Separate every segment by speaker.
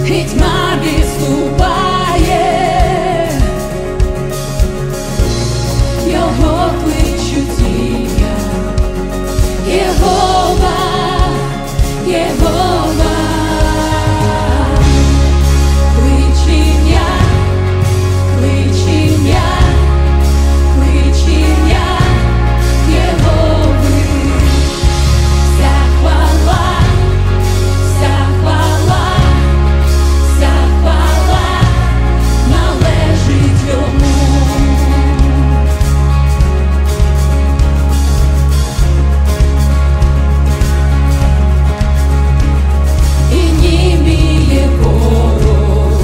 Speaker 1: і тьма відступає, його кличуть ім'я Єгова, Єгова. Клич ім'я, клич ім'я, клич ім'я Єгови. Вся хвала, вся хвала, вся хвала належить йому. І німіє ворог,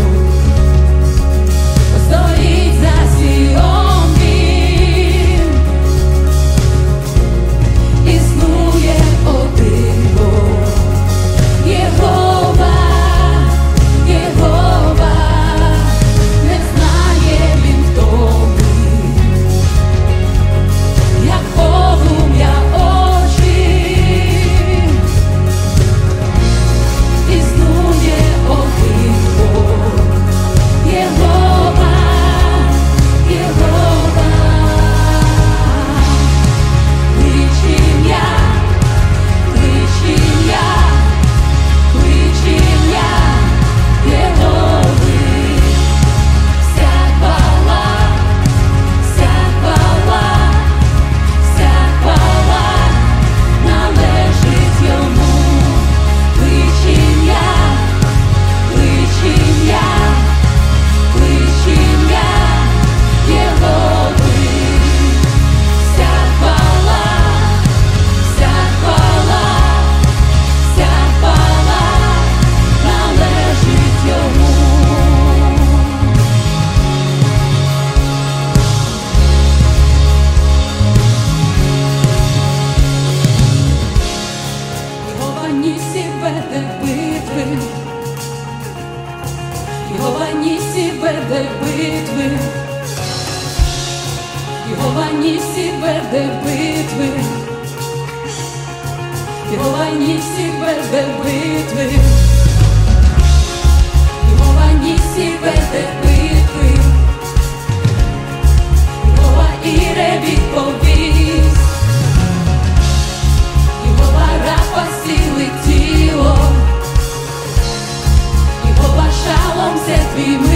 Speaker 1: стоїть за Сіон він. Існує один Бог, Єгова, Єгова. Не знає він втоми, як полум'я очі. Існує один Бог, Єгова, Єгова. Клич ім'я, клич ім'я, клич ім'я Єгови. Вся хвала, вся хвала, вся хвала належить йому. Клич ім'я, клич ім'я, клич ім'я Єгови. Вся хвала, вся хвала, вся хвала належить йому. Єгова Нісі веде битви, Єгова Нісі веде битви, Єгова Нісі веде битви, Єгова Нісі веде битви, Єгова Нісі веде битви, Єгова Іре відповість, Єгова Рафа зцілить тіло, Єгова Шалом – це твій мир.